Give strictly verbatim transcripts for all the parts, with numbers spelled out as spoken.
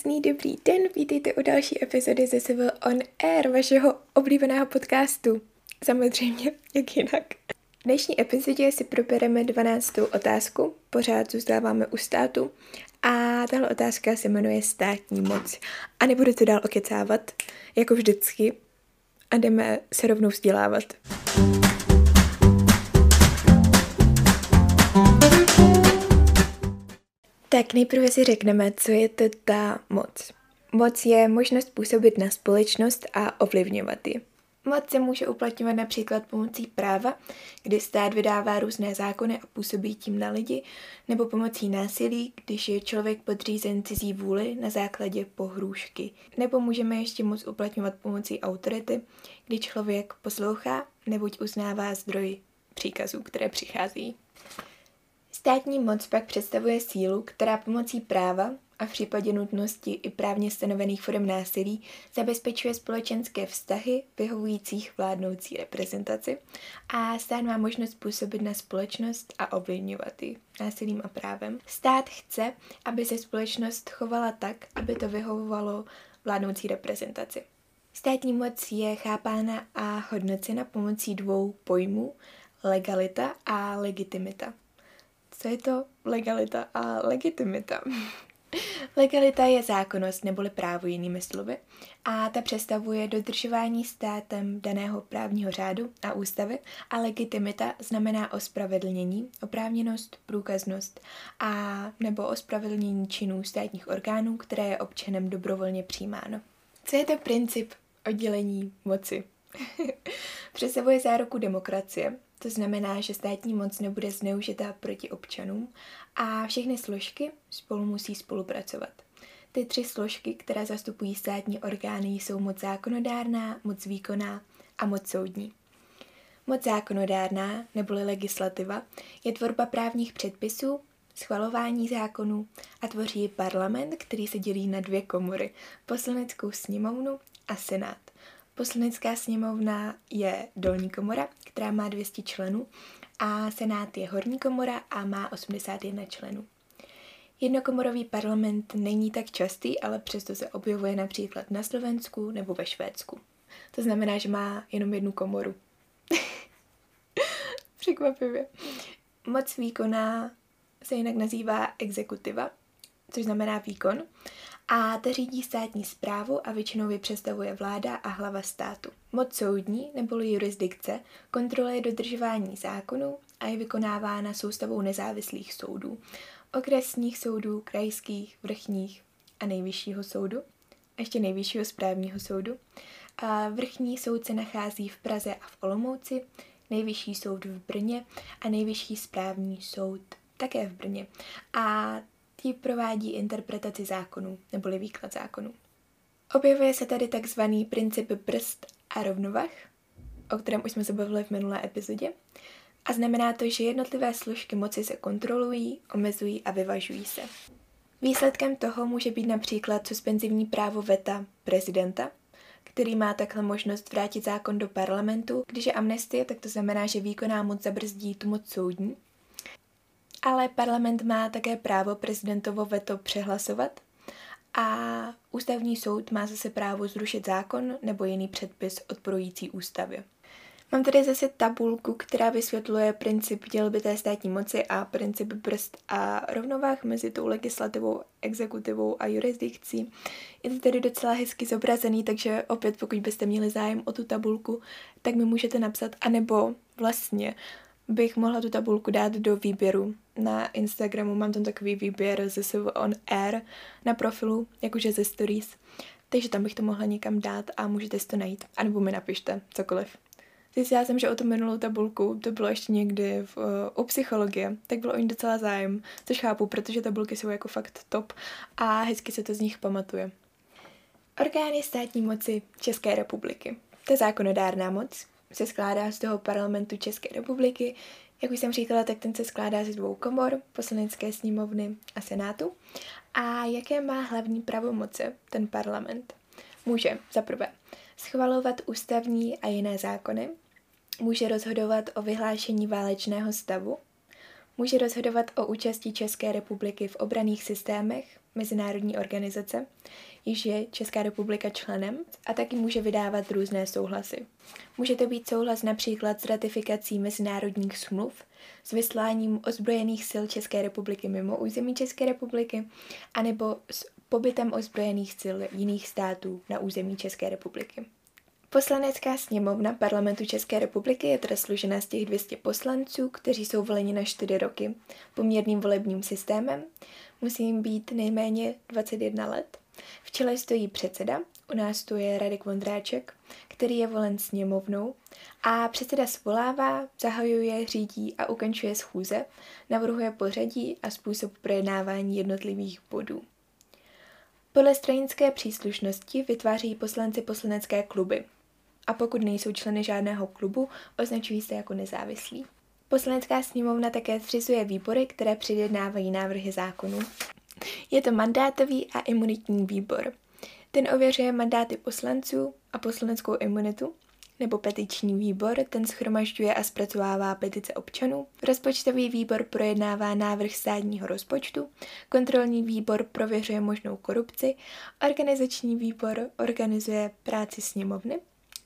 Krásný dobrý den, vítejte u další epizody ze Civil on Air, vašeho oblíbeného podcastu. Samozřejmě, jak jinak. V dnešní epizodě si probereme dvanáctou otázku, pořád zůstáváme u státu a tahle otázka se jmenuje státní moc. A nebudu to dál okecávat, jako vždycky, a jdeme se rovnou vzdělávat. Tak nejprve si řekneme, co je to ta moc. Moc je možnost působit na společnost a ovlivňovat ji. Moc se může uplatňovat například pomocí práva, kdy stát vydává různé zákony a působí tím na lidi, nebo pomocí násilí, když je člověk podřízen cizí vůli na základě pohrůžky. Nebo můžeme ještě moc uplatňovat pomocí autority, kdy člověk poslouchá, neboť uznává zdroj příkazů, které přichází. Státní moc pak představuje sílu, která pomocí práva a v případě nutnosti i právně stanovených forem násilí zabezpečuje společenské vztahy vyhovujících vládnoucí reprezentaci a stát má možnost působit na společnost a ovlivňovat ji násilím a právem. Stát chce, aby se společnost chovala tak, aby to vyhovovalo vládnoucí reprezentaci. Státní moc je chápána a hodnocena pomocí dvou pojmů, legalita a legitimita. Co je to legalita a legitimita? Legalita je zákonnost neboli právo jinými slovy a ta představuje dodržování státem daného právního řádu a ústavy a legitimita znamená ospravedlnění, oprávněnost, průkaznost a nebo ospravedlnění činů státních orgánů, které je občanem dobrovolně přijímáno. Co je to princip oddělení moci? Představuje záruku demokracie. To znamená, že státní moc nebude zneužitá proti občanům a všechny složky spolu musí spolupracovat. Ty tři složky, které zastupují státní orgány, jsou moc zákonodárná, moc výkonná a moc soudní. Moc zákonodárná, neboli legislativa, je tvorba právních předpisů, schvalování zákonů a tvoří parlament, který se dělí na dvě komory, poslaneckou sněmovnu a senát. Poslanecká sněmovna je dolní komora, která má dvě stě členů a senát je horní komora a má osmdesát jedna členů. Jednokomorový parlament není tak častý, ale přesto se objevuje například na Slovensku nebo ve Švédsku. To znamená, že má jenom jednu komoru. Překvapivě. Moc výkonná se jinak nazývá exekutiva, což znamená výkon, a ta řídí státní správu a většinou ji představuje vláda a hlava státu. Moc soudní, neboli jurisdikce, kontroluje dodržování zákonů a je vykonávána soustavou nezávislých soudů, okresních soudů, krajských, vrchních a nejvyššího soudu, a ještě nejvyššího správního soudu. A vrchní soud se nachází v Praze a v Olomouci, nejvyšší soud v Brně a nejvyšší správní soud také v Brně. A ti provádí interpretaci zákonů, neboli výklad zákonů. Objevuje se tady takzvaný princip brzd a rovnovah, o kterém už jsme se bavili v minulé epizodě, a znamená to, že jednotlivé složky moci se kontrolují, omezují a vyvažují se. Výsledkem toho může být například suspenzivní právo veta prezidenta, který má takhle možnost vrátit zákon do parlamentu. Když je amnestie, tak to znamená, že výkonná moc zabrzdí tu moc soudní. Ale parlament má také právo prezidentovo veto přehlasovat a ústavní soud má zase právo zrušit zákon nebo jiný předpis odporující ústavě. Mám tady zase tabulku, která vysvětluje princip dělby té státní moci a princip brzd a rovnovah mezi tou legislativou, exekutivou a jurisdikcí. Je to tady docela hezky zobrazený, takže opět pokud byste měli zájem o tu tabulku, tak mi můžete napsat, anebo vlastně bych mohla tu tabulku dát do výběru na Instagramu. Mám tam takový výběr ze Civil on Air na profilu, jakože ze stories. Takže tam bych to mohla někam dát a můžete si to najít. A nebo mi napište, cokoliv. Zjistila jsem, že o tu minulou tabulku, to bylo ještě někdy v, u psychologie, tak bylo o ní docela zájem, což chápu, protože tabulky jsou jako fakt top a hezky se to z nich pamatuje. Orgány státní moci České republiky. Ta zákonodárná moc se skládá z toho parlamentu České republiky. Jak už jsem říkala, tak ten se skládá ze dvou komor, poslanecké sněmovny a senátu. A jaké má hlavní pravomoce ten parlament? Může za prvé schvalovat ústavní a jiné zákony, může rozhodovat o vyhlášení válečného stavu, může rozhodovat o účasti České republiky v obranných systémech, mezinárodní organizace, již je Česká republika členem, a taky může vydávat různé souhlasy. Může to být souhlas například s ratifikací mezinárodních smluv, s vysláním ozbrojených sil České republiky mimo území České republiky, anebo s pobytem ozbrojených sil jiných států na území České republiky. Poslanecká sněmovna Parlamentu České republiky je teda složena z těch dvě stě poslanců, kteří jsou voleni na čtyři roky poměrným volebním systémem. Musí jim být nejméně dvacet jedna let. V čele stojí předseda, u nás to je Radek Vondráček, který je volen sněmovnou, a předseda svolává, zahajuje, řídí a ukončuje schůze, navrhuje pořadí a způsob projednávání jednotlivých bodů. Podle stranické příslušnosti vytváří poslanci poslanecké kluby a pokud nejsou členy žádného klubu, označují se jako nezávislí. Poslanecká sněmovna také zřizuje výbory, které předjednávají návrhy zákonů. Je to mandátový a imunitní výbor. Ten ověřuje mandáty poslanců a poslaneckou imunitu, nebo petiční výbor, ten shromažďuje a zpracovává petice občanů. Rozpočtový výbor projednává návrh státního rozpočtu, kontrolní výbor prověřuje možnou korupci, organizační výbor organizuje práci sněmovny,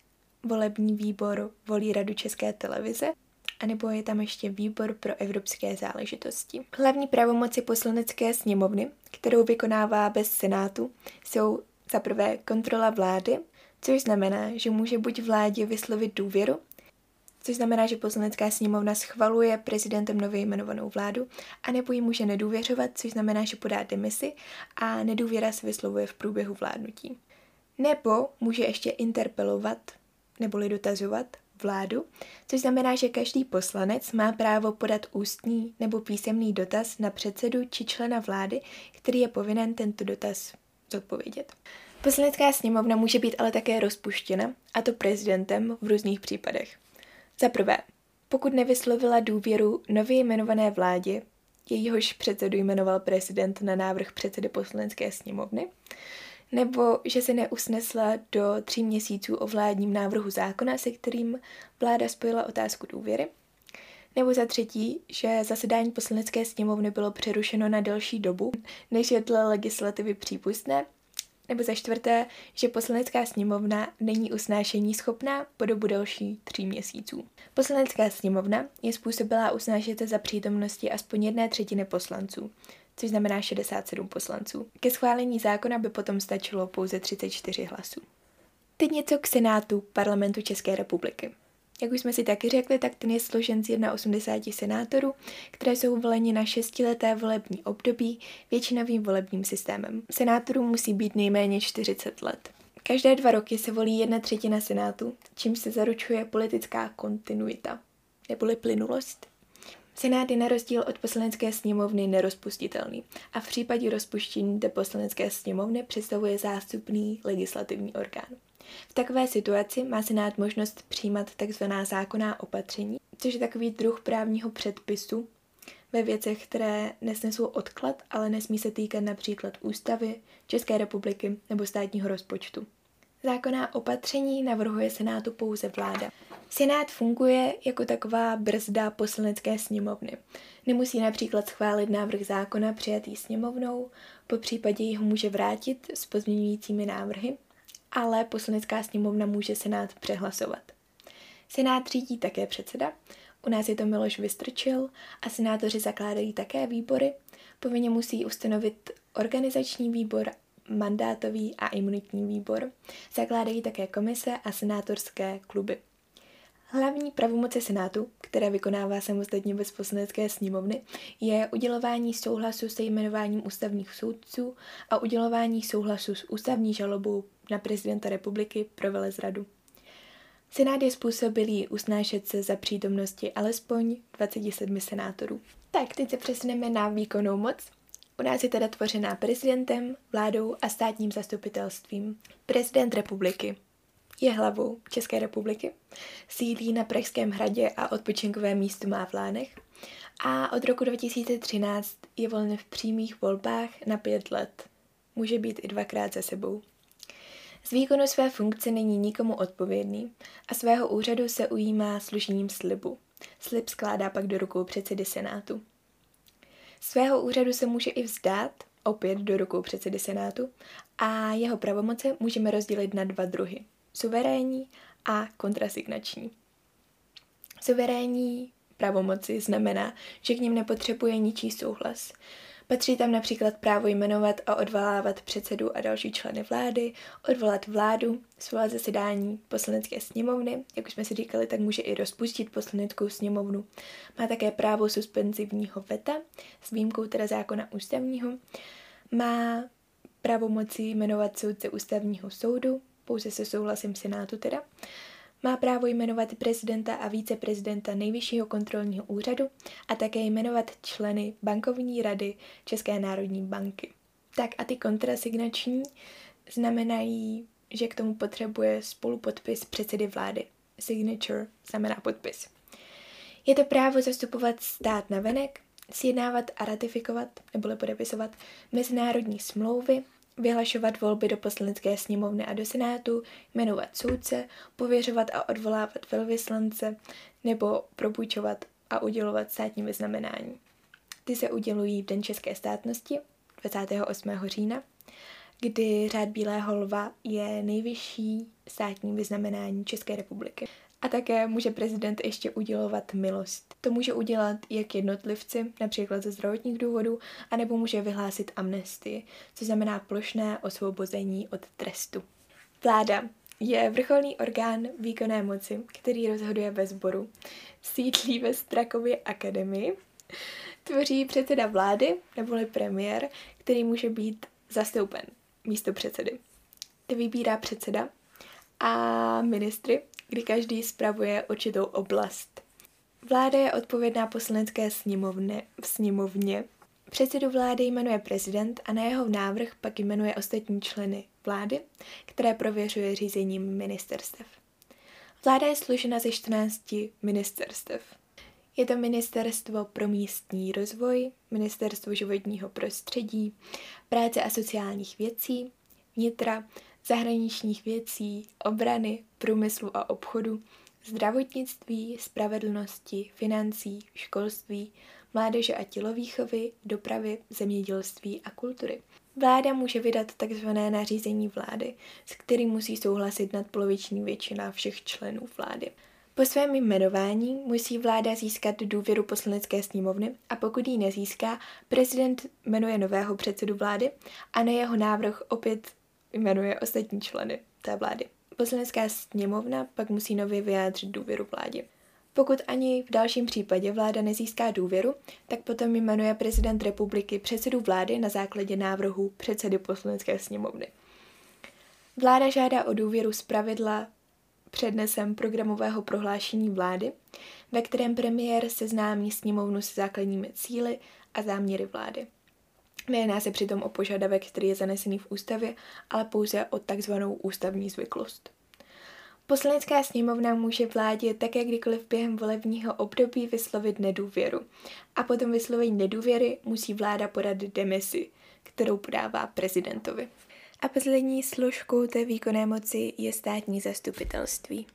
volební výbor volí Radu České televize, anebo je tam ještě výbor pro evropské záležitosti. Hlavní pravomoci poslanecké sněmovny, kterou vykonává bez senátu, jsou za prvé kontrola vlády, což znamená, že může buď vládě vyslovit důvěru, což znamená, že poslanecká sněmovna schvaluje prezidentem nově jmenovanou vládu, anebo jí může nedůvěřovat, což znamená, že podá demisi a nedůvěra se vyslovuje v průběhu vládnutí. Nebo může ještě interpelovat, neboli dotazovat vládu, což znamená, že každý poslanec má právo podat ústní nebo písemný dotaz na předsedu či člena vlády, který je povinen tento dotaz zodpovědět. Poslanecká sněmovna může být ale také rozpuštěna, a to prezidentem v různých případech. Za prvé, pokud nevyslovila důvěru nově jmenované vládě, jejíhož předsedu jmenoval prezident na návrh předsedy poslanecké sněmovny, nebo že se neusnesla do tří měsíců o vládním návrhu zákona, se kterým vláda spojila otázku důvěry, nebo za třetí, že zasedání poslanecké sněmovny bylo přerušeno na delší dobu, než je dle legislativy přípustné, nebo za čtvrté, že poslanecká sněmovna není usnášení schopná po dobu delší tří měsíců. Poslanecká sněmovna je způsobilá usnášet se za přítomnosti aspoň jedné třetiny poslanců, což znamená šedesát sedm poslanců. Ke schválení zákona by potom stačilo pouze třicet čtyři hlasů. Teď něco k Senátu Parlamentu České republiky. Jak už jsme si taky řekli, tak ten je složen z osmdesáti jedna senátorů, které jsou voleni na šestileté volební období většinovým volebním systémem. Senátorů musí být nejméně čtyřicet let. Každé dva roky se volí jedna třetina senátu, čímž se zaručuje politická kontinuita, neboli plynulost. Senát je na rozdíl od poslanecké sněmovny nerozpustitelný a v případě rozpuštění té poslanecké sněmovny představuje zástupný legislativní orgán. V takové situaci má Senát možnost přijímat tzv. Zákonná opatření, což je takový druh právního předpisu ve věcech, které nesnesou odklad, ale nesmí se týkat například ústavy České republiky nebo státního rozpočtu. Zákonná opatření navrhuje Senátu pouze vláda. Senát funguje jako taková brzda poslanecké sněmovny. Nemusí například schválit návrh zákona přijatý sněmovnou, po případě ho může vrátit s pozměňujícími návrhy, ale poslanecká sněmovna může Senát přehlasovat. Senát řídí také předseda, u nás je to Miloš Vystrčil a senátoři zakládají také výbory, povinně musí ustanovit organizační výbor, mandátový a imunitní výbor, zakládají také komise a senátorské kluby. Hlavní pravomoci Senátu, které vykonává samostatně bez poslanecké sněmovny, je udělování souhlasu se jmenováním ústavních soudců a udělování souhlasu s ústavní žalobou na prezidenta republiky pro velezradu. Senát je způsobilý usnášet se za přítomnosti alespoň dvaceti sedmi senátorů. Tak, teď se přesuneme na výkonnou moc. U nás je teda tvořená prezidentem, vládou a státním zastupitelstvím. Prezident republiky je hlavou České republiky, sídlí na Pražském hradě a odpočinkové místo má v Lánech a od roku dva tisíce třináct je volen v přímých volbách na pět let. Může být i dvakrát za sebou. Z výkonu své funkce není nikomu odpovědný a svého úřadu se ujímá složením slibu. Slib skládá pak do rukou předsedy Senátu. Svého úřadu se může i vzdát, opět do rukou předsedy Senátu a jeho pravomoce můžeme rozdělit na dva druhy. Suverénní a kontrasignační. Suverénní pravomoci znamená, že k nim nepotřebuje ničí souhlas. Patří tam například právo jmenovat a odvolávat předsedu a další členy vlády, odvolat vládu, svolat zasedání poslanecké sněmovny, jak už jsme si říkali, tak může i rozpustit poslaneckou sněmovnu. Má také právo suspenzivního veta, s výjimkou teda zákona ústavního. Má pravomoci jmenovat soudce ústavního soudu, pouze se souhlasem Senátu teda. Má právo jmenovat prezidenta a viceprezidenta Nejvyššího kontrolního úřadu a také jmenovat členy bankovní rady České národní banky. Tak a ty kontrasignační znamenají, že k tomu potřebuje spolupodpis předsedy vlády. Signature znamená podpis. Je to právo zastupovat stát navenek, sjednávat a ratifikovat neboli podepisovat mezinárodní smlouvy, vyhlašovat volby do poslanecké sněmovny a do senátu, jmenovat soudce, pověřovat a odvolávat velvyslance nebo propůjčovat a udělovat státní vyznamenání. Ty se udělují v Den české státnosti dvacátého osmého října, kdy řád Bílého lva je nejvyšší státní vyznamenání České republiky. A také může prezident ještě udělovat milost. To může udělat jak jednotlivci, například ze zdravotních důvodů, anebo může vyhlásit amnestii, což znamená plošné osvobození od trestu. Vláda je vrcholný orgán výkonné moci, který rozhoduje ve sboru. Sídlí ve Strakově akademii. Tvoří předseda vlády, neboli premiér, který může být zastoupen místo předsedy. To vybírá předseda a ministry, kdy každý spravuje určitou oblast. Vláda je odpovědná poslanecké sněmovně, v sněmovně. Předsedu vlády jmenuje prezident a na jeho návrh pak jmenuje ostatní členy vlády, které prověřuje řízením ministerstev. Vláda je složena ze čtrnácti ministerstev. Je to Ministerstvo pro místní rozvoj, Ministerstvo životního prostředí, práce a sociálních věcí, vnitra, zahraničních věcí, obrany, průmyslu a obchodu, zdravotnictví, spravedlnosti, financí, školství, mládeže a tělovýchovy, dopravy, zemědělství a kultury. Vláda může vydat tzv. Nařízení vlády, s kterým musí souhlasit nadpoloviční většina všech členů vlády. Po svém jmenování musí vláda získat důvěru poslanecké sněmovny a pokud ji nezíská, prezident jmenuje nového předsedu vlády a na jeho návrh opět jmenuje ostatní členy té vlády. Poslanecká sněmovna pak musí nově vyjádřit důvěru vládě. Pokud ani v dalším případě vláda nezíská důvěru, tak potom jmenuje prezident republiky předsedu vlády na základě návrhu předsedy poslanecké sněmovny. Vláda žádá o důvěru zpravidla přednesem programového prohlášení vlády, ve kterém premiér seznámí sněmovnu se základními cíli a záměry vlády. Nejedná se přitom o požadavek, který je zanesený v ústavě, ale pouze o takzvanou ústavní zvyklost. Poslanecká sněmovna může vládě také kdykoliv během volebního období vyslovit nedůvěru. A po tom vyslovení nedůvěry musí vláda podat demisi, kterou podává prezidentovi. A poslední složkou té výkonné moci je státní zastupitelství.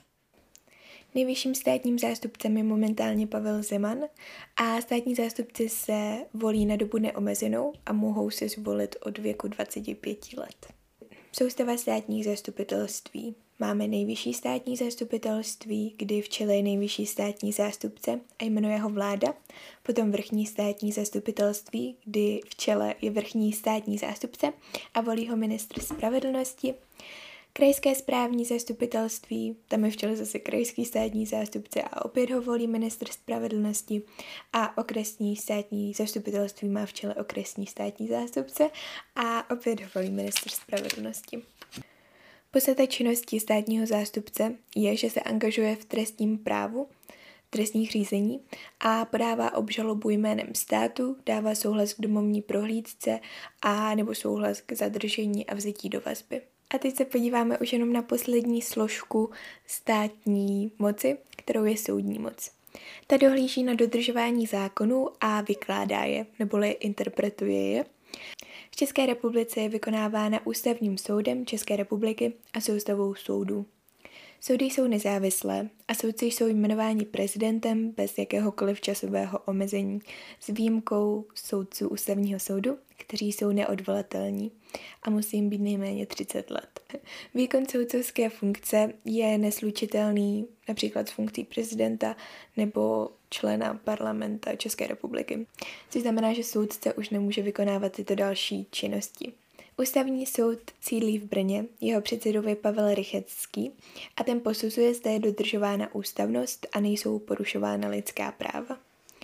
Nejvyšším státním zástupcem je momentálně Pavel Zeman a státní zástupci se volí na dobu neomezenou a mohou se zvolit od věku dvacet pět let. Soustava státních zastupitelství. Máme nejvyšší státní zastupitelství, kdy v čele je nejvyšší státní zástupce a jmenuje ho vláda, potom vrchní státní zastupitelství, kdy v čele je vrchní státní zástupce a volí ho ministr spravedlnosti, krajské správní zastupitelství, tam je v čele zase krajský státní zástupce a opět ho volí ministr spravedlnosti a okresní státní zastupitelství má v čele okresní státní zástupce a opět ho volí ministr spravedlnosti. Podstata činnosti státního zástupce je, že se angažuje v trestním právu, trestních řízení a podává obžalobu jménem státu, dává souhlas k domovní prohlídce a nebo souhlas k zadržení a vzetí do vazby. A teď se podíváme už jenom na poslední složku státní moci, kterou je soudní moc. Ta dohlíží na dodržování zákonů a vykládá je, neboli interpretuje je. V České republice je vykonávána Ústavním soudem České republiky a soustavou soudů. Soudy jsou nezávislé a soudci jsou jmenováni prezidentem bez jakéhokoliv časového omezení s výjimkou soudců ústavního soudu, kteří jsou neodvolatelní a musí jim být nejméně třicet let. Výkon soudcovské funkce je neslučitelný například s funkcí prezidenta nebo člena parlamenta České republiky, což znamená, že soudce už nemůže vykonávat tyto další činnosti. Ústavní soud sídlí v Brně, jeho předsedou je Pavel Rychetský a ten posuzuje, zda je dodržována ústavnost a nejsou porušována lidská práva.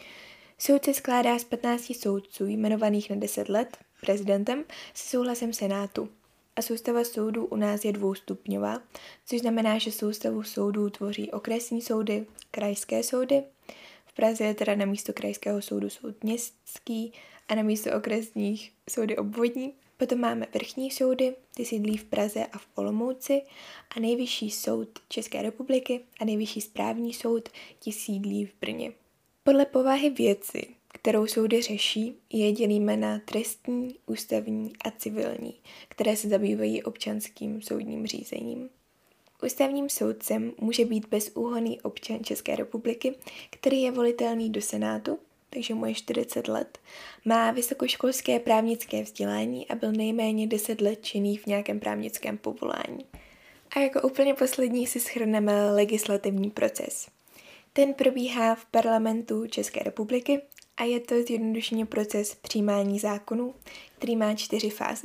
Soud se skládá z patnácti soudců jmenovaných na deset let prezidentem se souhlasem Senátu. A soustava soudů u nás je dvoustupňová, což znamená, že soustavu soudů tvoří okresní soudy, krajské soudy. V Praze je teda na místo krajského soudu soud městský a na místo okresních soudy obvodní. Potom máme vrchní soudy, ty sídlí v Praze a v Olomouci a nejvyšší soud České republiky a nejvyšší správní soud ti sídlí v Brně. Podle povahy věci, kterou soudy řeší, je dělíme na trestní, ústavní a civilní, které se zabývají občanským soudním řízením. Ústavním soudcem může být bezúhonný občan České republiky, který je volitelný do Senátu, takže mu je čtyřicet let, má vysokoškolské právnické vzdělání a byl nejméně deset let činný v nějakém právnickém povolání. A jako úplně poslední si shrneme legislativní proces. Ten probíhá v parlamentu České republiky a je to zjednodušeně proces přijímání zákonů, který má čtyři fáze.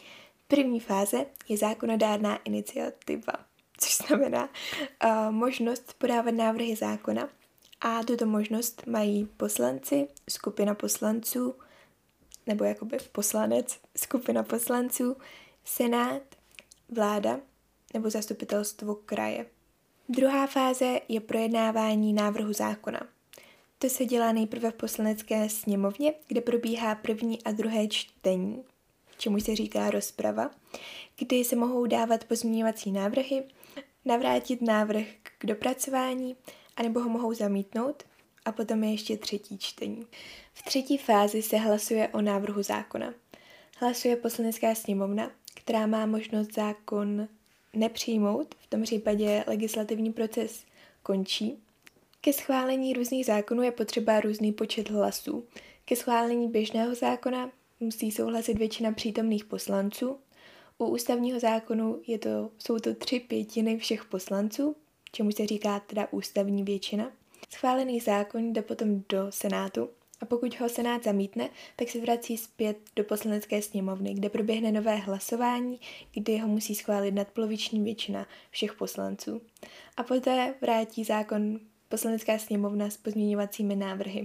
První fáze je zákonodárná iniciativa, což znamená uh, možnost podávat návrhy zákona a tuto možnost mají poslanci, skupina poslanců, nebo jakoby poslanec, skupina poslanců, senát, vláda nebo zastupitelstvo kraje. Druhá fáze je projednávání návrhu zákona. To se dělá nejprve v poslanecké sněmovně, kde probíhá první a druhé čtení, čemu se říká rozprava, kdy se mohou dávat pozměňovací návrhy, navrátit návrh k dopracování, anebo ho mohou zamítnout a potom je ještě třetí čtení. V třetí fázi se hlasuje o návrhu zákona. Hlasuje poslanecká sněmovna, která má možnost zákon nepřijmout, v tom případě legislativní proces končí. Ke schválení různých zákonů je potřeba různý počet hlasů. Ke schválení běžného zákona musí souhlasit většina přítomných poslanců. U ústavního zákonu je to, jsou to tři pětiny všech poslanců, čemu se říká teda ústavní většina. Schválený zákon jde potom do Senátu a pokud ho Senát zamítne, tak se vrací zpět do poslanecké sněmovny, kde proběhne nové hlasování, kdy ho musí schválit nadpoloviční většina všech poslanců. A poté vrátí zákon poslanecká sněmovna s pozměňovacími návrhy.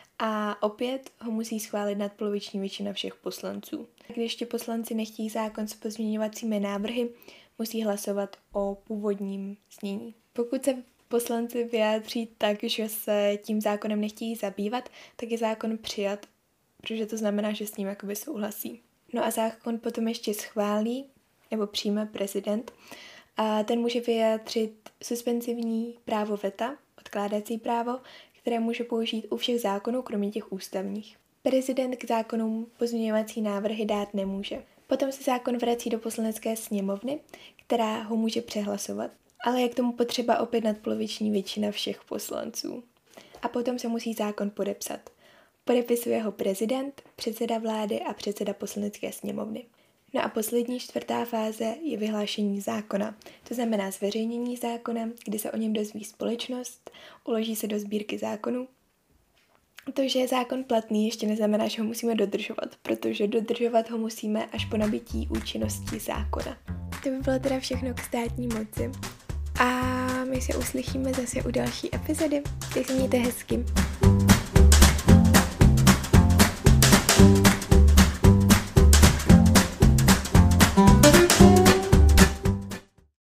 A opět ho musí schválit nadpoloviční většina všech poslanců. Když ještě poslanci nechtějí zákon s pozměňovacími návrhy, musí hlasovat o původním znění. Pokud se poslanci vyjádří tak, že se tím zákonem nechtějí zabývat, tak je zákon přijat, protože to znamená, že s ním jakoby souhlasí. No a zákon potom ještě schválí nebo přijme prezident a ten může vyjádřit suspenzivní právo veta, odkládací právo, které může použít u všech zákonů, kromě těch ústavních. Prezident k zákonům pozměňovací návrhy dát nemůže. Potom se zákon vrací do poslanecké sněmovny, která ho může přehlasovat, ale je k tomu potřeba opět nadpoloviční většina všech poslanců. A potom se musí zákon podepsat. Podepisuje ho prezident, předseda vlády a předseda poslanecké sněmovny. No a poslední čtvrtá fáze je vyhlášení zákona. To znamená zveřejnění zákona, kdy se o něm dozví společnost, uloží se do sbírky zákonů. To, že je zákon platný, ještě neznamená, že ho musíme dodržovat, protože dodržovat ho musíme až po nabití účinnosti zákona. To by bylo teda všechno k státní moci. A my se uslyšíme zase u další epizody. Tak se mějte hezky.